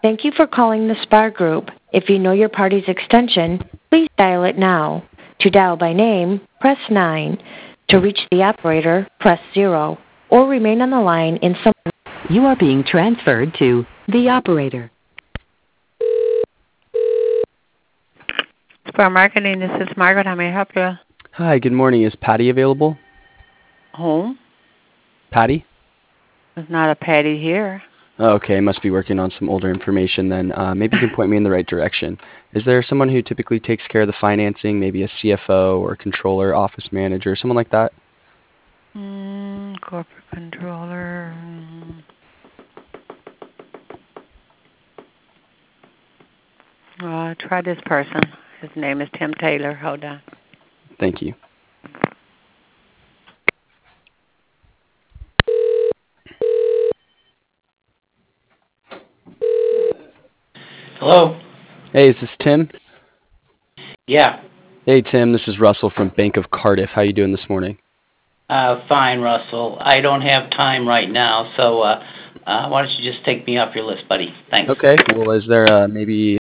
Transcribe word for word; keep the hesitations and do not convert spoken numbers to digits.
Thank you for calling the SPAR Group. If you know your party's extension, please dial it now. To dial by name, press nine. To reach the operator, press zero. Or remain on the line in some... You are being transferred to the operator. SPAR Marketing, this is Margaret. How may I help you? Hi, good morning. Is Patty available? Home? Patty? There's not a Patty here. Oh, okay, must be working on some older information then. Uh, maybe you can point me in the right direction. Is there someone who typically takes care of the financing, maybe a C F O or controller, office manager, someone like that? Mm, corporate controller. Uh, try this person. His name is Tim Taylor. Hold on. Thank you. Hello? Hey, is this Tim? Yeah. Hey, Tim, this is Russell from Bank of Cardiff. How you doing this morning? Uh, fine, Russell. I don't have time right now, so uh, uh, why don't you just take me off your list, buddy? Thanks. Okay, well, is there uh, maybe